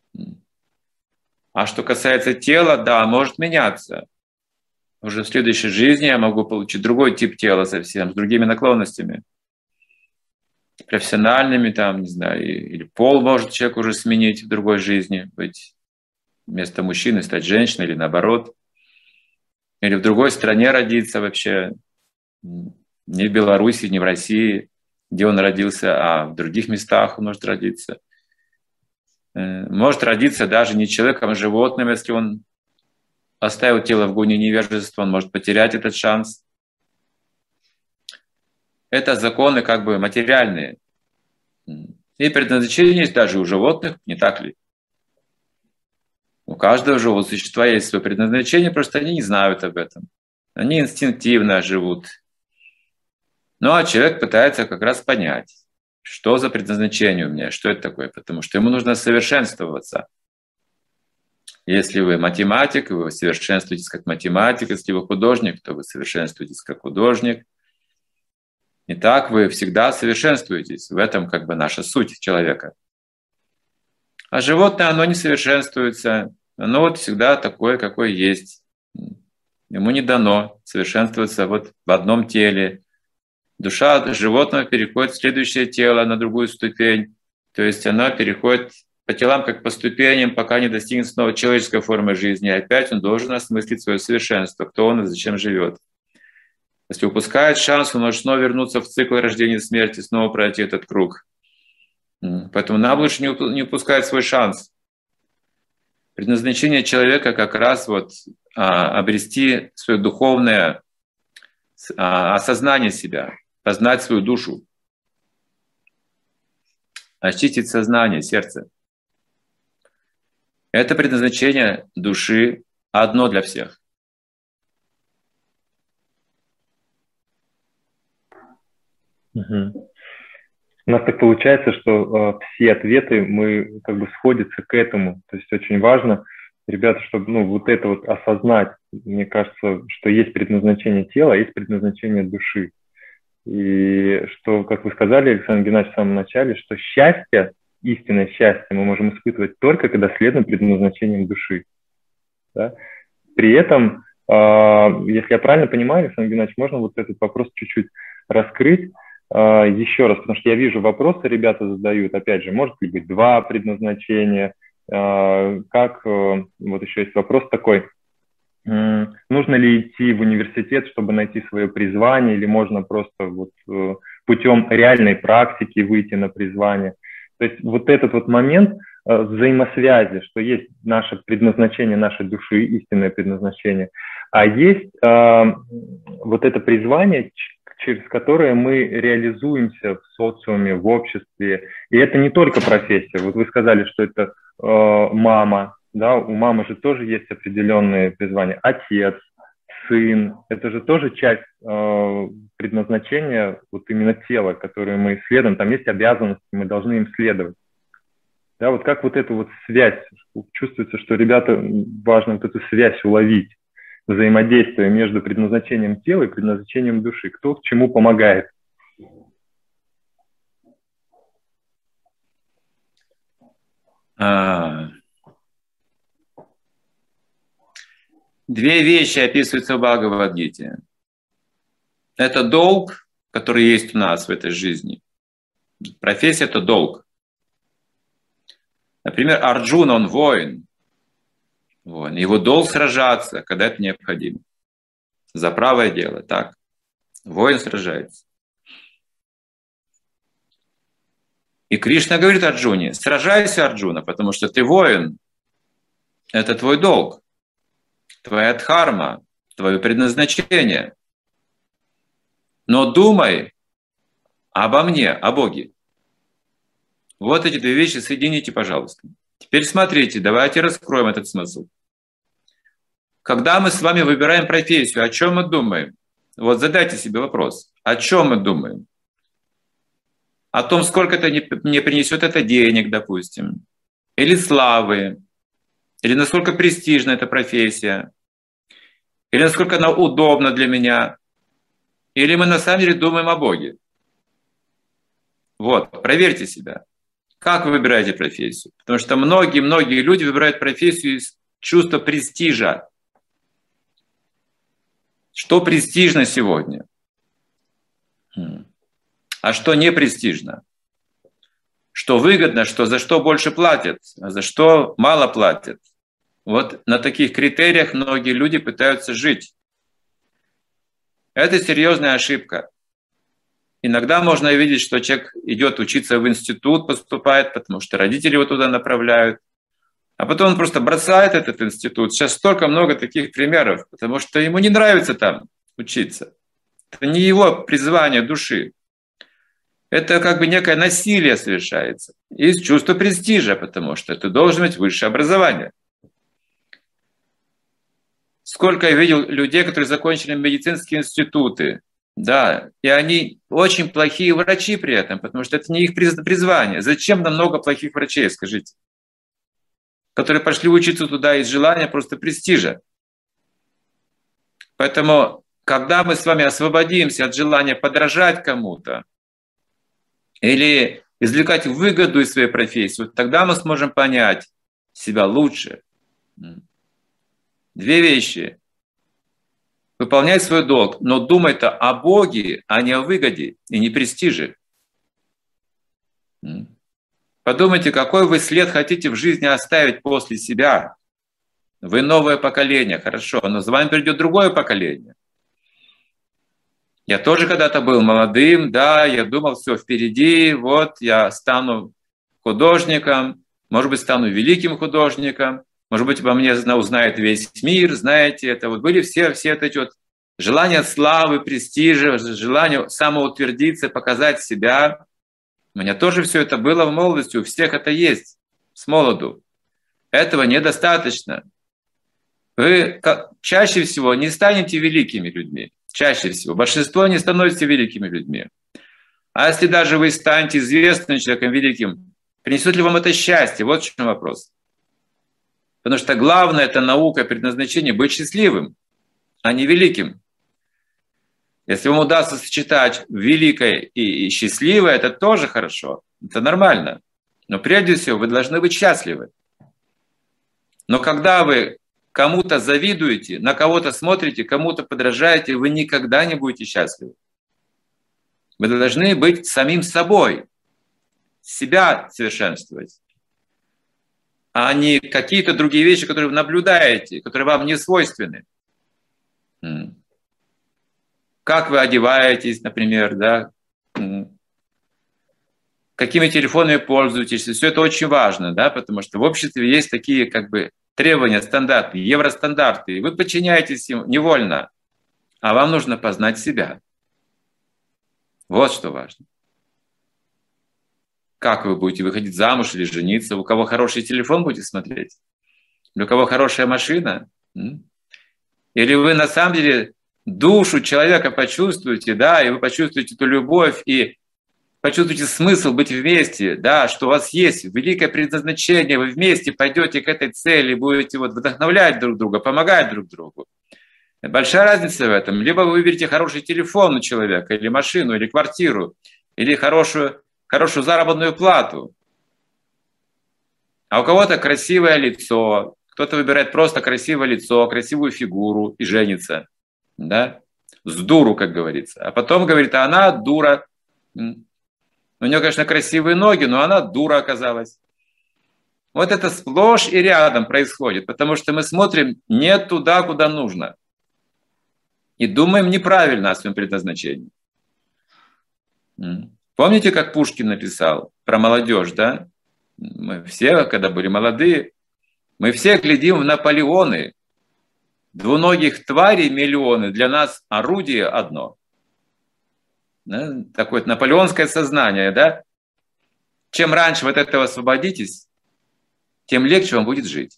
А что касается тела, да, может меняться. Уже в следующей жизни я могу получить другой тип тела совсем, с другими наклонностями. Профессиональными, там, не знаю, или пол может человек уже сменить в другой жизни, быть вместо мужчины стать женщиной или наоборот. Или в другой стране родиться вообще, не в Беларуси, не в России, где он родился, а в других местах он может родиться. Может родиться даже не человеком, а животным, если он оставил тело в гуне невежества, он может потерять этот шанс. Это законы как бы материальные. И предназначение есть даже у животных, не так ли? У каждого живого существа есть свое предназначение, просто они не знают об этом. Они инстинктивно живут. Ну а человек пытается как раз понять, что за предназначение у меня, что это такое, потому что ему нужно совершенствоваться. Если вы математик, вы совершенствуетесь как математик, если вы художник, то вы совершенствуетесь как художник. И так вы всегда совершенствуетесь. В этом как бы наша суть человека. А животное, оно не совершенствуется. Оно вот всегда такое, какое есть. Ему не дано совершенствоваться вот в одном теле. Душа животного переходит в следующее тело, на другую ступень. То есть она переходит по телам, как по ступеням, пока не достигнет снова человеческой формы жизни. И опять он должен осмыслить свое совершенство, кто он и зачем живет. Если упускает шанс, он может снова вернуться в цикл рождения и смерти, снова пройти этот круг. Поэтому нам лучше не упускать свой шанс. Предназначение человека как раз вот а, обрести свое духовное а, осознание себя, познать свою душу, очистить сознание, сердце. Это предназначение души одно для всех.
Угу. У нас так получается, что э, все ответы, мы как бы сходятся к этому. То есть очень важно, ребята, чтобы ну, вот это вот осознать. Мне кажется, что есть предназначение тела, а есть предназначение души. И что, как вы сказали, Александр Геннадьевич, в самом начале, что счастье, истинное счастье мы можем испытывать только, когда следуем предназначением души. Да? При этом, э, если я правильно понимаю, Александр Геннадьевич, можно вот этот вопрос чуть-чуть раскрыть. Еще раз, потому что я вижу вопросы, ребята задают, опять же, может ли быть два предназначения, как, вот еще есть вопрос такой, нужно ли идти в университет, чтобы найти свое призвание, или можно просто вот путем реальной практики выйти на призвание. То есть вот этот вот момент взаимосвязи, что есть наше предназначение нашей души, истинное предназначение, а есть вот это призвание, через которое мы реализуемся в социуме, в обществе. И это не только профессия. Вот вы сказали, что это э, мама, да, у мамы же тоже есть определенные призвания. Отец, сын, это же тоже часть э, предназначения вот именно тела, которое мы исследуем. Там есть обязанности, мы должны им следовать. Да, вот как вот эту вот связь, чувствуется, что ребята, важно вот эту связь уловить. Взаимодействие между предназначением тела и предназначением души. Кто к чему помогает?
А... Две вещи описываются в Бхагавад-гите. Это долг, который есть у нас в этой жизни. Профессия – это долг. Например, Арджуна, он воин. Вот. Его долг сражаться, когда это необходимо. За правое дело, так. Воин сражается. И Кришна говорит Арджуне: сражайся, Арджуна, потому что ты воин. Это твой долг, твоя дхарма, твое предназначение. Но думай обо мне, о Боге. Вот эти две вещи соедините, пожалуйста. Теперь смотрите, давайте раскроем этот смысл. Когда мы с вами выбираем профессию, о чем мы думаем? Вот задайте себе вопрос. О чем мы думаем? О том, сколько это мне принесет это денег, допустим, или славы, или насколько престижна эта профессия, или насколько она удобна для меня, или мы на самом деле думаем о Боге. Вот, проверьте себя. Как вы выбираете профессию? Потому что многие-многие люди выбирают профессию из чувства престижа. Что престижно сегодня? А что не престижно? Что выгодно, что за что больше платят, а за что мало платят? Вот на таких критериях многие люди пытаются жить. Это серьезная ошибка. Иногда можно видеть, что человек идет учиться в институт, поступает, потому что родители его туда направляют. А потом он просто бросает этот институт. Сейчас столько много таких примеров, потому что ему не нравится там учиться. Это не его призвание души. Это как бы некое насилие совершается. Из чувства престижа, потому что ты должен иметь высшее образование. Сколько я видел людей, которые закончили медицинские институты, да, и они очень плохие врачи при этом, потому что это не их призвание. Зачем нам много плохих врачей, скажите, которые пошли учиться туда из желания просто престижа? Поэтому, когда мы с вами освободимся от желания подражать кому-то или извлекать выгоду из своей профессии, вот тогда мы сможем понять себя лучше. Две вещи. Выполняй свой долг, но думай-то о Боге, а не о выгоде и не престиже. Подумайте, какой вы след хотите в жизни оставить после себя. Вы новое поколение, хорошо, но за вами придет другое поколение. Я тоже когда-то был молодым, да, я думал, все впереди, вот я стану художником, может быть, стану великим художником, может быть, обо мне узнает весь мир, знаете, это вот были все, все эти вот желания славы, престижа, желание самоутвердиться, показать себя. У меня тоже все это было в молодости, у всех это есть, с молоду. Этого недостаточно. Вы чаще всего не станете великими людьми. Чаще всего. Большинство не становится великими людьми. А если даже вы станете известным человеком, великим, принесет ли вам это счастье? Вот в чем вопрос. Потому что главное – это наука, предназначение – быть счастливым, а не великим. Если вам удастся сочетать великое и счастливое, это тоже хорошо. Это нормально. Но прежде всего вы должны быть счастливы. Но когда вы кому-то завидуете, на кого-то смотрите, кому-то подражаете, вы никогда не будете счастливы. Вы должны быть самим собой, себя совершенствовать, а не какие-то другие вещи, которые вы наблюдаете, которые вам не свойственны. Как вы одеваетесь, например, да? Какими телефонами пользуетесь, все это очень важно, да, потому что в обществе есть такие как бы требования, стандарты, евростандарты, и вы подчиняетесь им невольно, а вам нужно познать себя. Вот что важно. Как вы будете выходить замуж или жениться, у кого хороший телефон будете смотреть, у кого хорошая машина, или вы на самом деле душу человека почувствуете, да, и вы почувствуете эту любовь, и почувствуйте смысл быть вместе, да, что у вас есть великое предназначение, вы вместе пойдете к этой цели, будете вот вдохновлять друг друга, помогать друг другу. Большая разница в этом. Либо вы выберете хороший телефон у человека, или машину, или квартиру, или хорошую, хорошую заработную плату. А у кого-то красивое лицо, кто-то выбирает просто красивое лицо, красивую фигуру и женится. Да? С дуру, как говорится. А потом говорит, а она дура. У нее, конечно, красивые ноги, но она дура оказалась. Вот это сплошь и рядом происходит, потому что мы смотрим не туда, куда нужно. И думаем неправильно о своем предназначении. Помните, как Пушкин написал про молодежь, да? Мы все, когда были молодые, мы все глядим в Наполеоны. Двуногих тварей миллионы, для нас орудие одно. Да? Такое наполеонское сознание, да? Чем раньше вы от этого освободитесь, тем легче вам будет жить.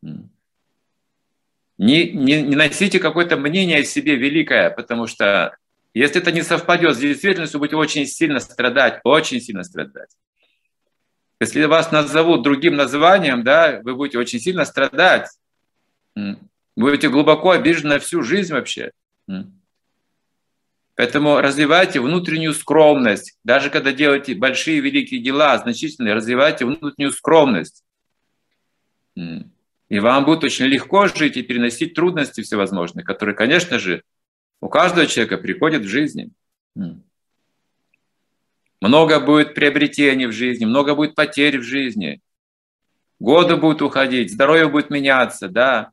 Не, не, не носите какое-то мнение о себе великое, потому что если это не совпадет с действительностью, вы будете очень сильно страдать, очень сильно страдать. Если вас назовут другим названием, да, вы будете очень сильно страдать. Вы будете глубоко обижены на всю жизнь вообще. Поэтому развивайте внутреннюю скромность. Даже когда делаете большие великие дела, значительные, развивайте внутреннюю скромность. И вам будет очень легко жить и переносить трудности всевозможные, которые, конечно же, у каждого человека приходят в жизни. Много будет приобретений в жизни, много будет потерь в жизни. Годы будут уходить, здоровье будет меняться, да.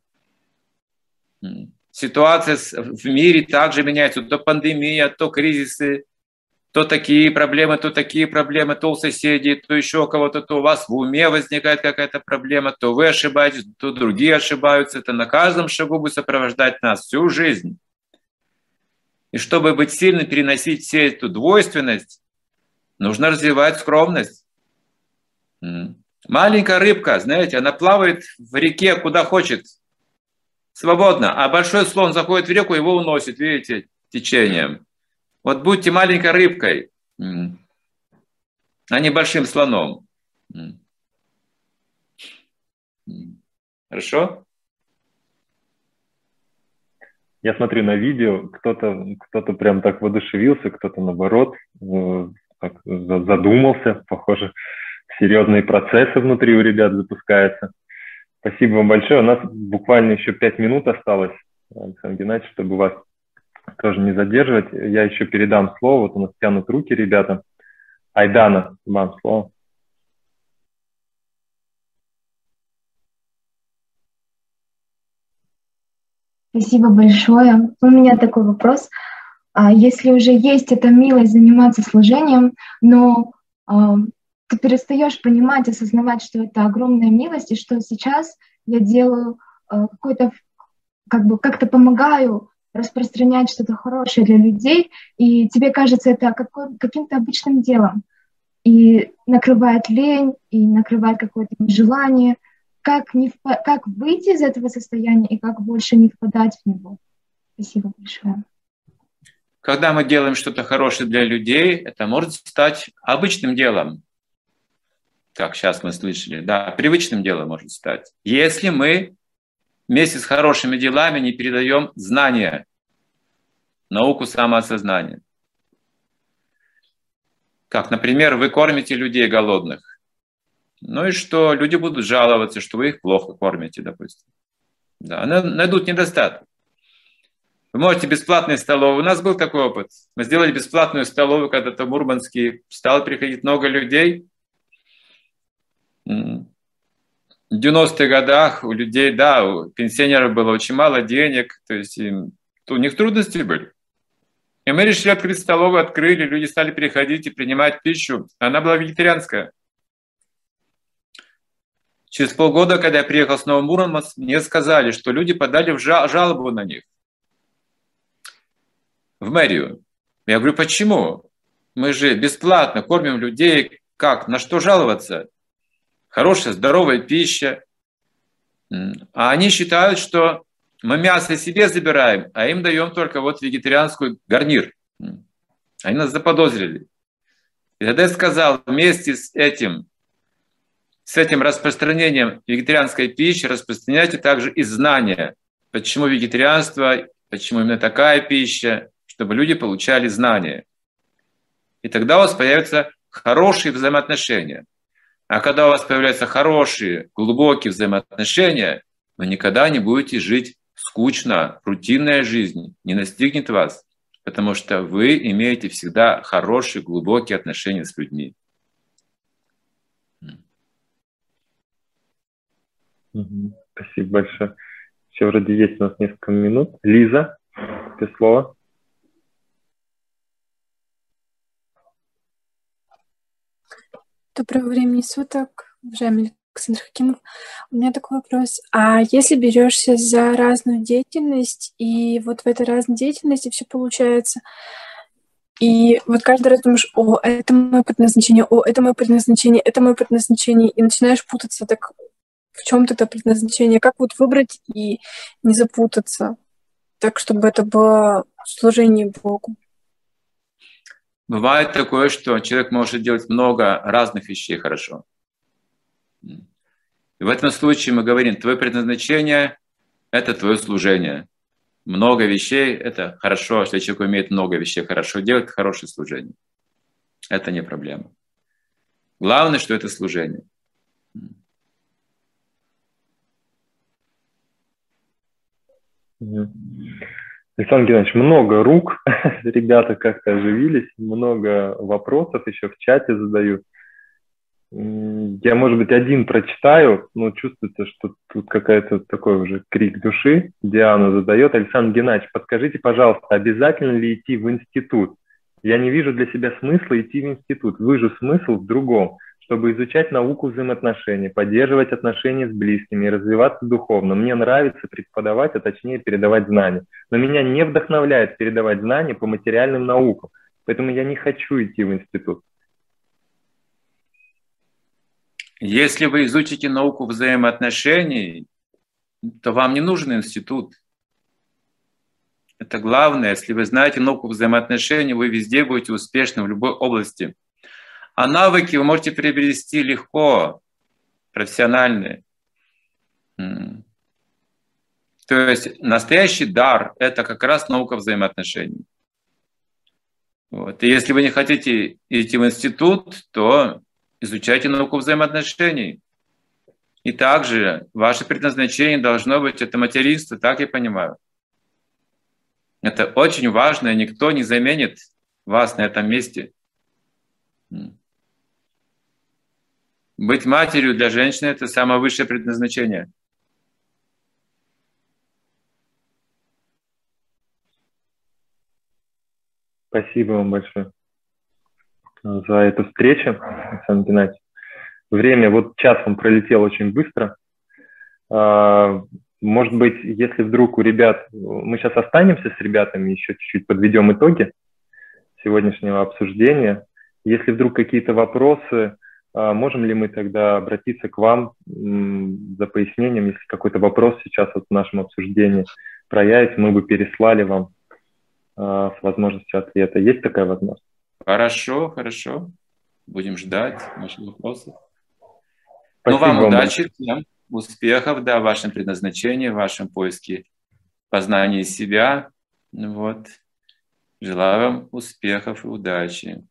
Ситуация в мире также меняется. То пандемия, то кризисы, то такие проблемы, то такие проблемы, то у соседей, то еще у кого-то, то у вас в уме возникает какая-то проблема, то вы ошибаетесь, то другие ошибаются. Это на каждом шагу будет сопровождать нас всю жизнь. И чтобы быть сильным, переносить всю эту двойственность, нужно развивать скромность. Маленькая рыбка, знаете, она плавает в реке куда хочет, свободно, а большой слон заходит в реку, его уносит, видите, течением. Вот будьте маленькой рыбкой, а не большим слоном. Хорошо?
Я смотрю на видео, кто-то кто-то прям так воодушевился, кто-то наоборот так задумался, похоже, серьезные процессы внутри у ребят запускаются. Спасибо вам большое. У нас буквально еще пять минут осталось, Александр Геннадьевич, чтобы вас тоже не задерживать. Я еще передам слово. Вот у нас тянут руки ребята. Айдана, вам слово.
Спасибо большое. У меня такой вопрос. А если уже есть эта милость заниматься служением, но а, ты перестаешь понимать, осознавать, что это огромная милость, и что сейчас я делаю а, какой-то, как бы, как-то помогаю распространять что-то хорошее для людей, и тебе кажется это какой, каким-то обычным делом, и накрывает лень, и накрывает какое-то нежелание. Как, не впа- как выйти из этого состояния и как больше не впадать в него? Спасибо большое.
Когда мы делаем что-то хорошее для людей, это может стать обычным делом. Как сейчас мы слышали, да, привычным делом может стать. Если мы вместе с хорошими делами не передаем знания, науку самоосознания. Как, например, вы кормите людей голодных. Ну и что? Люди будут жаловаться, что вы их плохо кормите, допустим. Да, найдут недостаток. Вы можете бесплатные столовые. У нас был такой опыт. Мы сделали бесплатную столовую когда-то в Мурманске. Стало приходить много людей. В девяностых годах у людей, да, у пенсионеров было очень мало денег. То есть им, у них трудности были. И мы решили открыть столовую, открыли. Люди стали приходить и принимать пищу. Она была вегетарианская. Через полгода, когда я приехал снова в Мурманск, мне сказали, что люди подали в жалобу на них в мэрию. Я говорю, почему? Мы же бесплатно кормим людей. Как? На что жаловаться? Хорошая, здоровая пища. А они считают, что мы мясо себе забираем, а им даем только вот вегетарианскую гарнир. Они нас заподозрили. И тогда я сказал, вместе с этим С этим распространением вегетарианской пищи распространяйте также и знания, почему вегетарианство, почему именно такая пища, чтобы люди получали знания. И тогда у вас появятся хорошие взаимоотношения. А когда у вас появляются хорошие, глубокие взаимоотношения, вы никогда не будете жить скучно, рутинная жизнь не настигнет вас, потому что вы имеете всегда хорошие, глубокие отношения с людьми.
Спасибо большое. Все, вроде есть у нас несколько минут. Лиза, тебе слово.
Доброго времени суток, уважаемый Александр Хакимов. У меня такой вопрос. А если берешься за разную деятельность, и вот в этой разной деятельности все получается, и вот каждый раз думаешь, о, это мое предназначение, о, это мое предназначение, это мое предназначение, и начинаешь путаться, так в чем-то это предназначение, как вот выбрать и не запутаться, так, чтобы это было служение Богу?
Бывает такое, что человек может делать много разных вещей хорошо. И в этом случае мы говорим, твое предназначение – это твое служение. Много вещей – это хорошо, если человек умеет много вещей хорошо делать, это хорошее служение. Это не проблема. Главное, что это служение.
Александр Геннадьевич, много рук, ребята как-то оживились, много вопросов еще в чате задают. Я, может быть, один прочитаю, но чувствуется, что тут какая-то такой уже крик души. Диана задает. Александр Геннадьевич, подскажите, пожалуйста, обязательно ли идти в институт? Я не вижу для себя смысла идти в институт. Вижу смысл в другом, чтобы изучать науку взаимоотношений, поддерживать отношения с близкими, развиваться духовно. Мне нравится преподавать, а точнее передавать знания. Но меня не вдохновляет передавать знания по материальным наукам. Поэтому я не хочу идти в институт.
Если вы изучите науку взаимоотношений, то вам не нужен институт. Это главное. Если вы знаете науку взаимоотношений, вы везде будете успешны в любой области. А навыки вы можете приобрести легко, профессиональные. То есть настоящий дар – это как раз наука взаимоотношений. Вот. И если вы не хотите идти в институт, то изучайте науку взаимоотношений. И также ваше предназначение должно быть это материнство, так я понимаю. Это очень важно, и никто не заменит вас на этом месте. Быть матерью для женщины – это самое высшее предназначение.
Спасибо вам большое за эту встречу, Александр Геннадьевич. Время, вот час он пролетел очень быстро. Может быть, если вдруг у ребят... Мы сейчас останемся с ребятами, еще чуть-чуть подведем итоги сегодняшнего обсуждения. Если вдруг какие-то вопросы, можем ли мы тогда обратиться к вам за пояснением, если какой-то вопрос сейчас вот в нашем обсуждении проявится, мы бы переслали вам с возможностью ответа. Есть такая возможность?
Хорошо, хорошо. Будем ждать ваших вопросов.
Спасибо
ну, вам,
вам
удачи, всем успехов, да, в вашем предназначении, в вашем поиске познания себя. Вот. Желаю вам успехов и удачи.